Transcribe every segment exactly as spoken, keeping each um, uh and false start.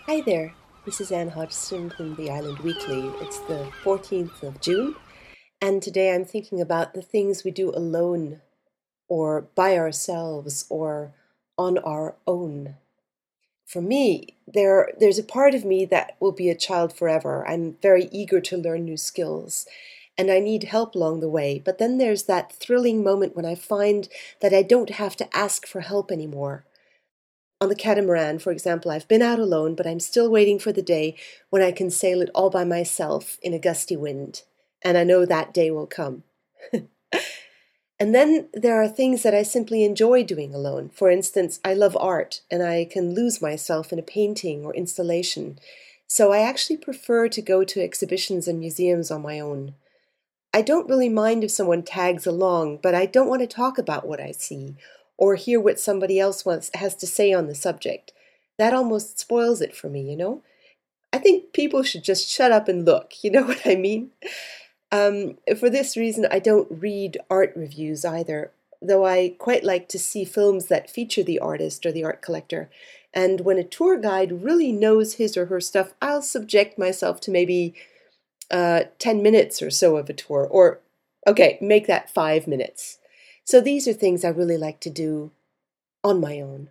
Hi there, this is Anne Hodgson from the Island Weekly. It's the fourteenth of June, and today I'm thinking about the things we do alone, or by ourselves, or on our own. For me, there, there's a part of me that will be a child forever. I'm very eager to learn new skills, and I need help along the way. But then there's that thrilling moment when I find that I don't have to ask for help anymore. On the catamaran, for example, I've been out alone, but I'm still waiting for the day when I can sail it all by myself in a gusty wind. And I know that day will come. And then there are things that I simply enjoy doing alone. For instance, I love art, and I can lose myself in a painting or installation. So I actually prefer to go to exhibitions and museums on my own. I don't really mind if someone tags along, but I don't want to talk about what I see or hear what somebody else wants, has to say on the subject. That almost spoils it for me, you know? I think people should just shut up and look, you know what I mean? Um, for this reason, I don't read art reviews either, though I quite like to see films that feature the artist or the art collector. And when a tour guide really knows his or her stuff, I'll subject myself to maybe uh, ten minutes or so of a tour, or okay, make that five minutes. So these are things I really like to do on my own.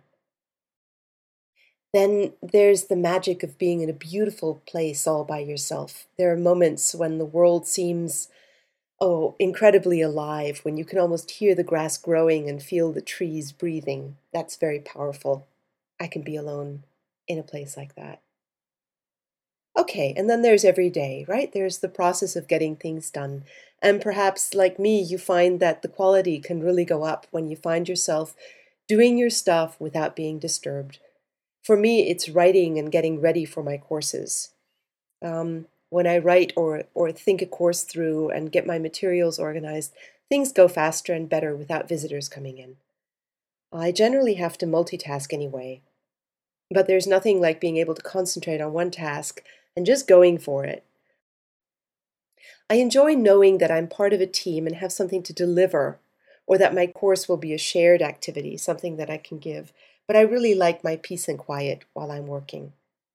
Then there's the magic of being in a beautiful place all by yourself. There are moments when the world seems, oh, incredibly alive, when you can almost hear the grass growing and feel the trees breathing. That's very powerful. I can be alone in a place like that. Okay, and then there's every day, right? There's the process of getting things done. And perhaps, like me, you find that the quality can really go up when you find yourself doing your stuff without being disturbed. For me, it's writing and getting ready for my courses. Um, when I write or, or think a course through and get my materials organized, things go faster and better without visitors coming in. I generally have to multitask anyway, but there's nothing like being able to concentrate on one task and just going for it. I enjoy knowing that I'm part of a team and have something to deliver, or that my course will be a shared activity, something that I can give. But I really like my peace and quiet while I'm working.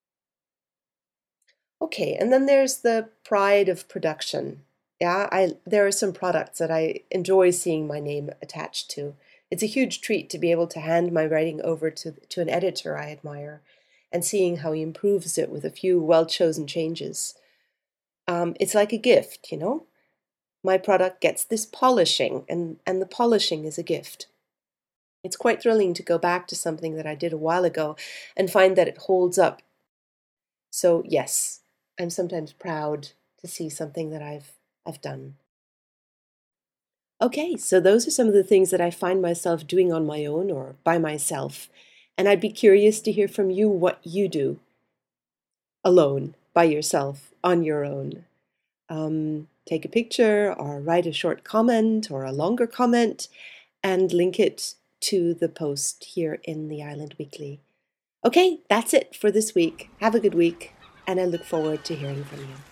Okay, and then there's the pride of production. Yeah, I there are some products that I enjoy seeing my name attached to. It's a huge treat to be able to hand my writing over to, to an editor I admire and seeing how he improves it with a few well-chosen changes. Um, it's like a gift, you know? My product gets this polishing, and, and the polishing is a gift. It's quite thrilling to go back to something that I did a while ago and find that it holds up. So yes, I'm sometimes proud to see something that I've I've done. Okay, so those are some of the things that I find myself doing on my own or by myself. And I'd be curious to hear from you what you do alone, by yourself, on your own. Um, take a picture or write a short comment or a longer comment and link it to the post here in the Island Weekly. Okay, that's it for this week. Have a good week, and I look forward to hearing from you.